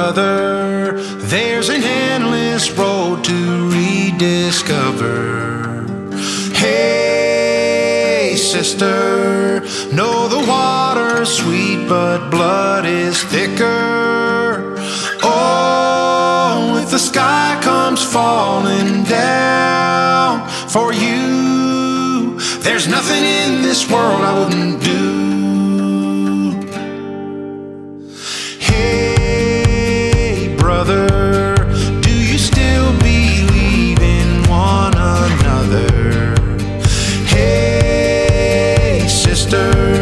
brother, there's an endless road to rediscover. Hey, sister, know the water's sweet, but blood is thicker. Oh, if the sky comes falling down for you, there's nothing in this world I wouldn't do. Hey, brother, do you still believe in one another? Hey, sister,